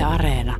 Areena.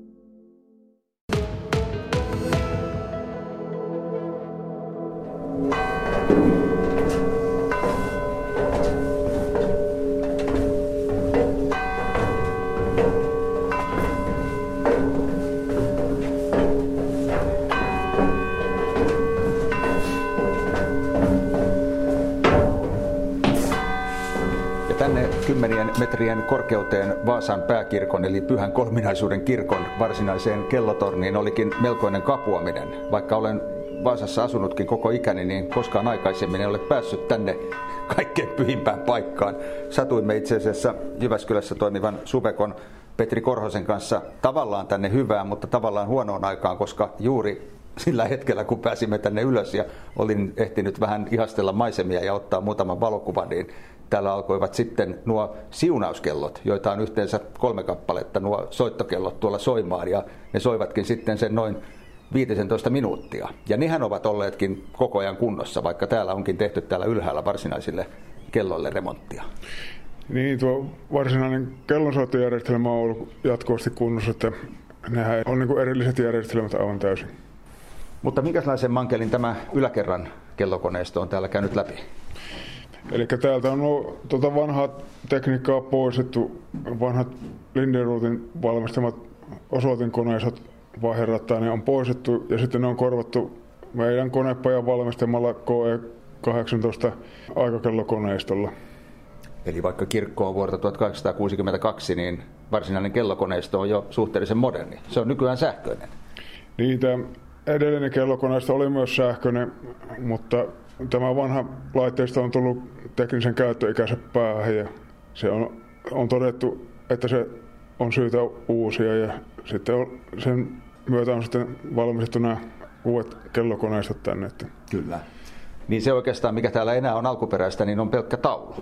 Tänne 10 metrien korkeuteen Vaasan pääkirkon eli Pyhän Kolminaisuuden kirkon varsinaiseen kellotorniin olikin melkoinen kapuaminen. Vaikka olen Vaasassa asunutkin koko ikäni, niin koskaan aikaisemmin en ole päässyt tänne kaikkein pyhimpään paikkaan. Satuimme itse asiassa Jyväskylässä toimivan Suvekon Petri Korhosen kanssa tavallaan tänne hyvään, mutta tavallaan huonoon aikaan, koska juuri sillä hetkellä, kun pääsimme tänne ylös ja olin ehtinyt vähän ihastella maisemia ja ottaa muutaman valokuvan, niin täällä alkoivat sitten nuo siunauskellot, joita on yhteensä 3 kappaletta, nuo soittokellot tuolla soimaan, ja ne soivatkin sitten sen noin 15 minuuttia. Ja nehän ovat olleetkin koko ajan kunnossa, vaikka täällä onkin tehty täällä ylhäällä varsinaisille kelloille remonttia. Niin, tuo varsinainen kellonsoittojärjestelmä on ollut jatkuvasti kunnossa, että nehän on niin kuin erilliset järjestelmät aivan täysin. Mutta minkälaisen mankelin tämä yläkerran kellokoneisto on täällä käynyt läpi? Eli täältä on vanhaa tekniikkaa poistettu, vanhat Linderoothin valmistamat osoitinkoneistot vaiherattain on poistettu ja sitten ne on korvattu meidän konepajan valmistamalla KE18 aikakellokoneistolla. Eli vaikka kirkko on vuodelta 1862, niin varsinainen kellokoneisto on jo suhteellisen moderni. Se on nykyään sähköinen. Niin, tämä edellinen kellokoneisto oli myös sähköinen, mutta tämä vanha laitteisto on tullut teknisen käyttöikänsä päähän ja se on todettu, että se on syytä uusia ja sitten sen myötä on sitten valmistettu nämä uudet kellokoneistot tänne. Kyllä. Niin se oikeastaan, mikä täällä enää on alkuperäistä, niin on pelkkä taulu.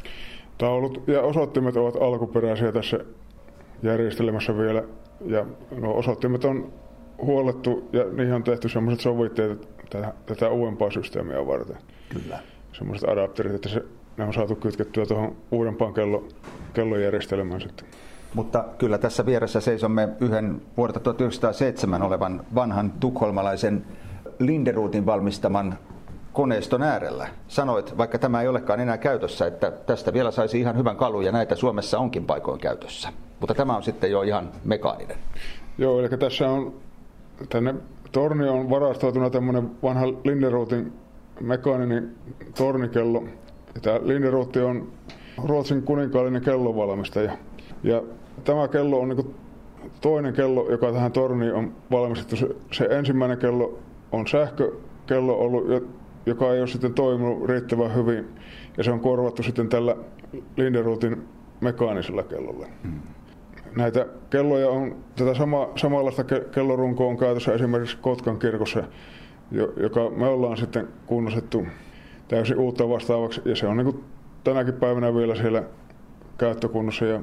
Taulut ja osoittimet ovat alkuperäisiä tässä järjestelmässä vielä ja osoittimet on huollettu ja niihin on tehty sellaiset sovitteet tätä uudempaa systeemiä varten. Kyllä. Sellaiset adapterit, että ne on saatu kytkettyä tuohon uudempaan kellojärjestelmään sitten. Mutta kyllä tässä vieressä seisomme yhden vuodelta 1907 olevan vanhan tukholmalaisen Linderootin valmistaman koneiston äärellä. Sanoit, vaikka tämä ei olekaan enää käytössä, että tästä vielä saisi ihan hyvän kalun ja näitä Suomessa onkin paikoin käytössä. Mutta tämä on sitten jo ihan mekaaninen. Joo, eli tässä on tänne torni on varastoituna tämmöinen vanha Linderootin mekaaninen tornikello. Tämä Linderoot on Ruotsin kuninkaallinen kellovalmistaja. Ja tämä kello on niin toinen kello, joka tähän torniin on valmistettu. Se ensimmäinen kello on sähkökello ollut, joka ei ole sitten toiminut riittävän hyvin. Ja se on korvattu sitten tällä Linderootin mekaanisella kellolla. Näitä kelloja on, tätä samanlaista kellorunkoa on käytössä esimerkiksi Kotkan kirkossa, joka me ollaan sitten kunnostettu täysin uutta vastaavaksi. Ja se on niin kuin tänäkin päivänä vielä siellä käyttökunnossa ja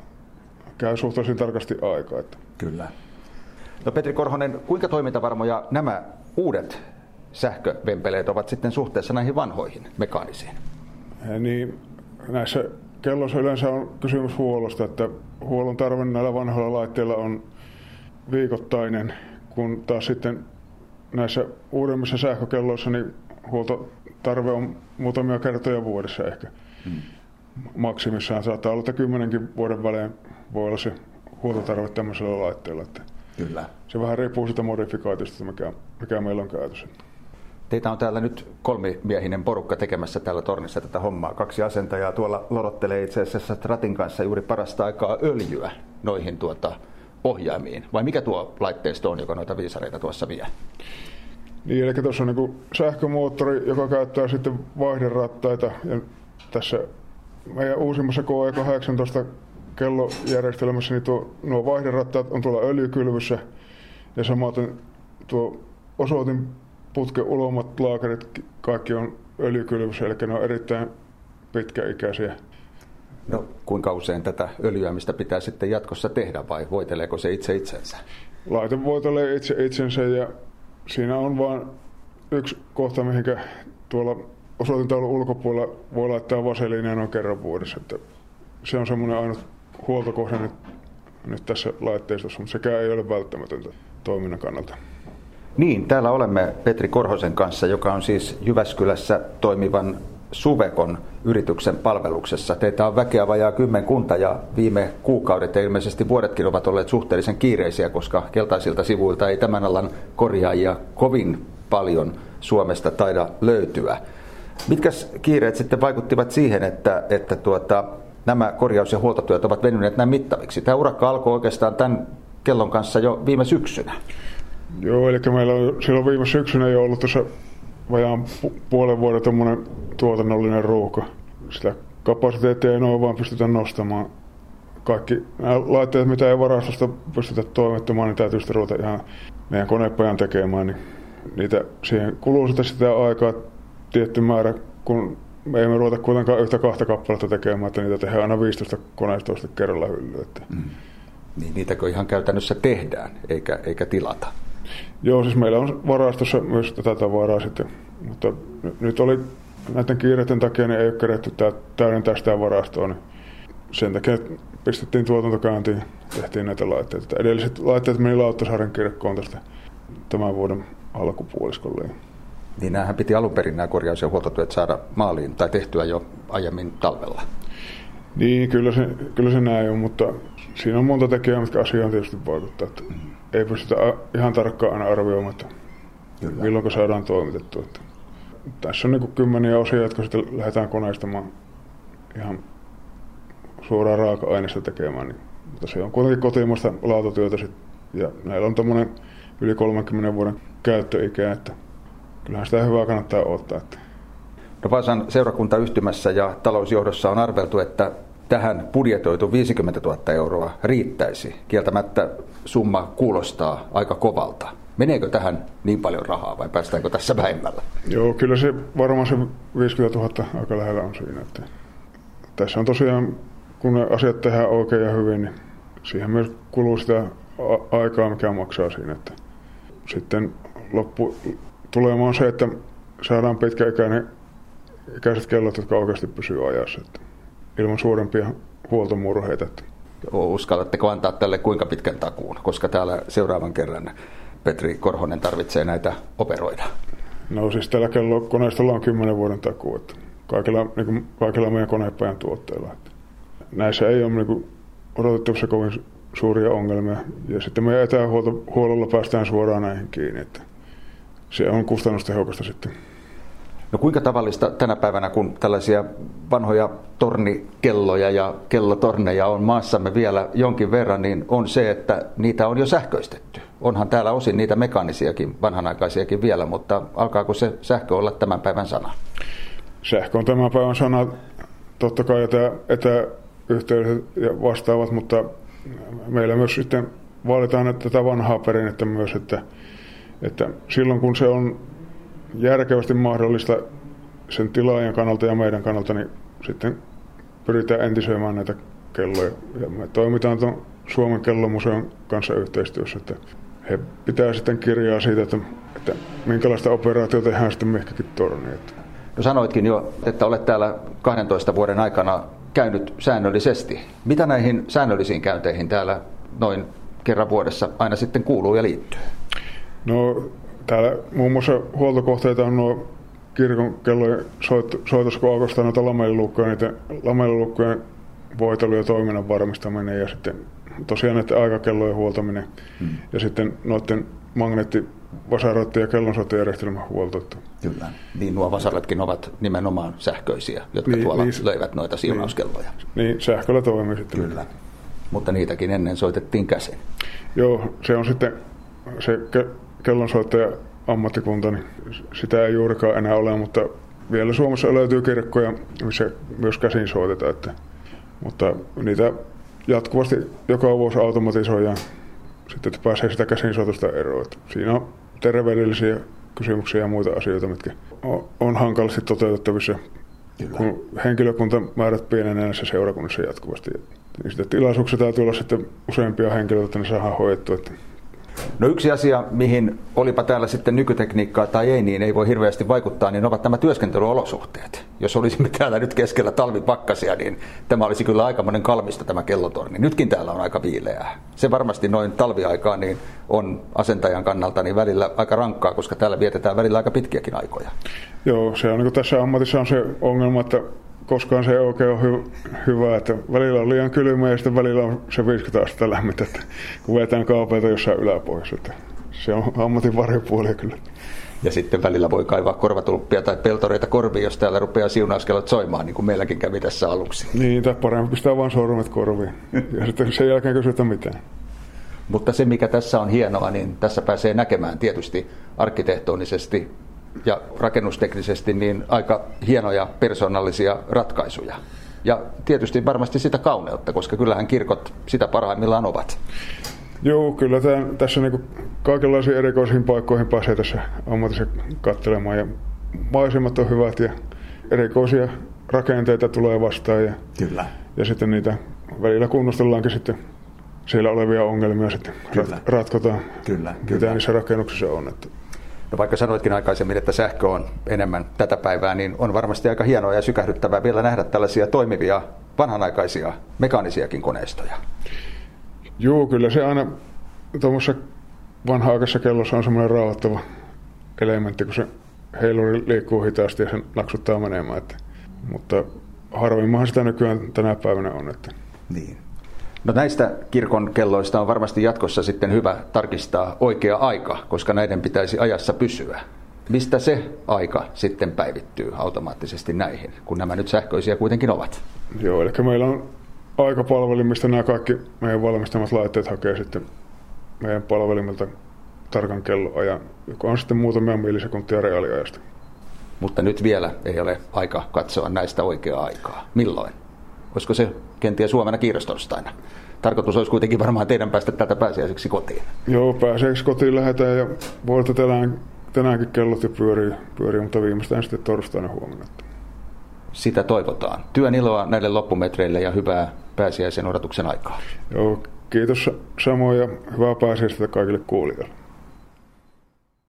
käy suhteellisen tarkasti aikaa. Kyllä. No Petri Korhonen, kuinka toimintavarmoja nämä uudet sähkövempeleet ovat sitten suhteessa näihin vanhoihin mekaanisiin? Niin, näissä kelloissa yleensä on kysymys huollosta, että huollon tarve näillä vanhoilla laitteilla on viikoittainen, kun taas sitten näissä uudemmissa sähkökelloissa niin huoltotarve on muutamia kertoja vuodessa ehkä. Maksimissaan saattaa olla, että 10 vuoden välein voi olla se huoltotarve tämmöisellä laitteella. Kyllä. Se vähän riippuu siitä modifikaatiosta, mikä meillä on käytössä. Teitä on täällä nyt 3-miehinen porukka tekemässä täällä tornissa tätä hommaa. 2 asentajaa tuolla lorottelee itse asiassa Stratin kanssa juuri parasta aikaa öljyä noihin ohjaimiin. Vai mikä tuo laitteisto on, joka noita viisareita tuossa vie? Niin, eli tuossa on niin sähkömoottori, joka käyttää sitten vaihderattaita. Ja tässä meidän uusimmassa KE18 kellojärjestelmässä niin nuo vaihderattaat on tuolla öljykylvyssä. Ja samaten tuo osoitinputken ulommat laakerit kaikki on öljykylvyssä, eli ne on erittäin pitkäikäisiä. No, kuinka usein tätä öljyämistä pitää sitten jatkossa tehdä vai voiteleeko se itse itsensä? Laite voitelee itse itsensä ja siinä on vain yksi kohta, mihinkä tuolla osoitintaulun ulkopuolella voi laittaa vaseliinia noin kerran vuodessa. Että se on semmoinen ainut huoltokohde nyt nyt tässä laitteistossa, mutta sekään ei ole välttämätöntä toiminnan kannalta. Niin, täällä olemme Petri Korhosen kanssa, joka on siis Jyväskylässä toimivan Suvekon yrityksen palveluksessa. Teitä on väkeä vajaa 10 ja viime kuukaudet ja ilmeisesti vuodetkin ovat olleet suhteellisen kiireisiä, koska keltaisilta sivuilta ei tämän alan korjaajia kovin paljon Suomesta taida löytyä. Mitkäs kiireet sitten vaikuttivat siihen, että nämä korjaus- ja huoltotyöt ovat venyneet näin mittaviksi? Tämä urakka alkoi oikeastaan tämän kellon kanssa jo viime syksynä. Joo, eli meillä on silloin viime syksynä jo ollut tuossa vajaan puolen vuoden tuommoinen tuotannollinen ruuhka. Sitä kapasiteettia ei noin vaan pystytä nostamaan. Kaikki nämä laitteet, mitä ei varastosta pystytä toimittamaan, niin täytyy sitten ruveta ihan meidän konepajan tekemään. Niin niitä, siihen kuluu sitä aikaa tietty määrä, kun me emme ruveta kuitenkaan yhtä 2 kappaletta tekemään, että niitä tehdään aina 15 koneistoista kerralla hyllyä. Niin niitäkö ihan käytännössä tehdään, eikä tilata? Joo, siis meillä on varastossa myös tätä tavaraa sitten, mutta nyt oli näiden kiireiden takia, niin ei ole keretty täydentää sitä varastoa, niin sen takia pistettiin tuotantokäyntiin, tehtiin näitä laitteita. Edelliset laitteet meni Lauttasaaren kirkkoon tästä tämän vuoden alkupuoliskolle. Niin näähän piti alun perin nämä korjaus- ja huoltotyöt saada maaliin tai tehtyä jo aiemmin talvella. Niin, kyllä se näin on, mutta siinä on monta tekijää, mitkä asiaan tietysti vaikuttaa. Että ei pystytä ihan tarkkaan aina arvioimaan, että milloin saadaan toimitettua. Tässä on niin kuin 10 osia, jotka sitten lähdetään koneistamaan ihan suoraan raaka-aineesta tekemään. Mutta se on kuitenkin kotimaista laatutyötä ja näillä on tommoinen yli 30 vuoden käyttöikä, että kyllähän sitä hyvää kannattaa ottaa. No Vaasan seurakuntayhtymässä ja talousjohdossa on arveltu, että tähän budjetoitu 50 000 euroa riittäisi. Kieltämättä summa kuulostaa aika kovalta. Meneekö tähän niin paljon rahaa vai päästäänkö tässä vähemmällä? Joo, kyllä se varmaan se 50 000 aika lähellä on siinä. Että tässä on tosiaan, kun ne asiat tehdään oikein ja hyvin, niin siihen myös kuluu sitä aikaa, mikä maksaa siinä. Että sitten lopputulema on se, että saadaan pitkäikäiset kellot, jotka oikeasti pysyy ajassa. Että ilman suurempia huoltomurheita. Uskallatteko antaa tälle kuinka pitkän takuun, koska täällä seuraavan kerran Petri Korhonen tarvitsee näitä operoida? No siis tällä koneistolla on 10 vuoden takuu, että kaikilla meidän konepajan tuotteilla. Että näissä ei ole odotettavissa kovin suuria ongelmia. Ja sitten meidän etähuollolla päästään suoraan näihin kiinni, että se on kustannustehokasta sitten. No kuinka tavallista tänä päivänä, kun tällaisia vanhoja tornikelloja ja kellotorneja on maassamme vielä jonkin verran, niin on se, että niitä on jo sähköistetty. Onhan täällä osin niitä mekaanisiakin, vanhanaikaisiakin vielä, mutta alkaako se sähkö olla tämän päivän sana? Sähkö on tämän päivän sana, totta kai etäyhteydet ja vastaavat, mutta meillä myös sitten vaalitaan tätä vanhaa perinnettä myös, että silloin kun se on järkevästi mahdollista sen tilaajan kannalta ja meidän kannalta, niin sitten pyritään entisöimään näitä kelloja. Ja me toimitaan tuon Suomen kellomuseon kanssa yhteistyössä, että he pitää sitten kirjaa siitä, että minkälaista operaatiota tehdään sitten mihinkin torniin. No sanoitkin jo, että olet täällä 12 vuoden aikana käynyt säännöllisesti. Mitä näihin säännöllisiin käynteihin täällä noin kerran vuodessa aina sitten kuuluu ja liittyy? No täällä muun muassa huoltokohteita on nuo kirkon kellojen soitos, kun aukastaa noita lamellilukkoja, niiden lamellilukkojen voitelu ja toiminnan varmistaminen ja sitten tosiaan näiden aikakellojen huoltaminen ja sitten noiden magneettivasaroiden ja kellonsoittojärjestelmän huolto. Kyllä, niin nuo vasaratkin ovat nimenomaan sähköisiä, jotka tuolla löivät noita siunauskelloja. Niin, sähköllä toimii sitten. Kyllä, mutta niitäkin ennen soitettiin käsin. Joo, se on sitten se kellonsoittaja ammattikunta, niin sitä ei juurikaan enää ole, mutta vielä Suomessa löytyy kirkkoja, missä myös käsin soitetaan. Mutta niitä jatkuvasti joka vuosi automatisoidaan, sitten että pääsee sitä käsinsoitusta eroon. Siinä on terveydellisiä kysymyksiä ja muita asioita, mitkä on hankalasti toteutettavissa, kun henkilökuntamäärät pienenee näissä seurakunnissa jatkuvasti. Niin sitä tilaisuuksia täytyy olla sitten useampia henkilöitä, että ne saadaan hoidettua. No yksi asia, mihin olipa täällä sitten nykytekniikkaa tai ei, niin ei voi hirveästi vaikuttaa, niin ovat nämä työskentelyolosuhteet. Jos olisimme täällä nyt keskellä talvipakkasia, niin tämä olisi kyllä aikamoinen kalmisto tämä kellotorni. Nytkin täällä on aika viileää. Se varmasti noin talviaikaan niin on asentajan kannalta niin välillä aika rankkaa, koska täällä vietetään välillä aika pitkiäkin aikoja. Joo, se on niin kuin tässä ammatissa on se ongelma, että koskaan se ei oikein ole hyvä, että välillä on liian kylmä ja sitten välillä on se 50 astetta lämmintä, että kun vetään kaapeita jossain yläpohjassa, että se on ammatin varjopuolia kyllä. Ja sitten välillä voi kaivaa korvatulppia tai peltoreita korviin, jos täällä rupeaa siunauskellot soimaan, niin kuin meilläkin kävi tässä aluksi. Niin, tai parempi pistää vain sormet korviin ja sitten sen jälkeen kysytä mitään. Mutta se, mikä tässä on hienoa, niin tässä pääsee näkemään tietysti arkkitehtonisesti ja rakennusteknisesti niin aika hienoja persoonallisia ratkaisuja. Ja tietysti varmasti sitä kauneutta, koska kyllähän kirkot sitä parhaimmillaan ovat. Joo, kyllä tässä niin kaikenlaisiin erikoisiin paikkoihin pääsee tässä ammatissa katselemaan. Ja maisemat on hyvät ja erikoisia rakenteita tulee vastaan. Kyllä. Ja sitten niitä välillä kunnostellaankin sitten siellä olevia ongelmia sitten ratkotaan. Kyllä. Mitä niissä rakennuksissa on. Että. No vaikka sanoitkin aikaisemmin, että sähkö on enemmän tätä päivää, niin on varmasti aika hienoa ja sykähdyttävää vielä nähdä tällaisia toimivia, vanhanaikaisia, mekaanisiakin koneistoja. Joo, kyllä se aina tuommoisessa vanha-aikaisessa kellossa on semmoinen rauhoittava elementti, kun se heiluri liikkuu hitaasti ja sen naksuttaa menemään. Mutta harvimmahan sitä nykyään tänä päivänä on. Että. Niin. No näistä kirkon kelloista on varmasti jatkossa sitten hyvä tarkistaa oikea aika, koska näiden pitäisi ajassa pysyä. Mistä se aika sitten päivittyy automaattisesti näihin, kun nämä nyt sähköisiä kuitenkin ovat? Joo, eli meillä on aikapalvelimista nämä kaikki meidän valmistamat laitteet hakee sitten meidän palvelimilta tarkan kelloajan, joka on sitten muutamia millisekuntia reaaliajasta. Mutta nyt vielä ei ole aika katsoa näistä oikeaa aikaa. Milloin? Olisiko se kenties huomenna kiirastorstaina? Tarkoitus olisi kuitenkin varmaan teidän päästä täältä pääsiäiseksi kotiin. Joo, pääsiäiseksi kotiin lähdetään ja vuodelta tänäänkin kellot jo pyörii, mutta viimeistään sitten torstaina huomenna. Sitä toivotaan. Työn iloa näille loppumetreille ja hyvää pääsiäisen odotuksen aikaa. Joo, kiitos samoin ja hyvää pääsiäistä kaikille kuulijoille.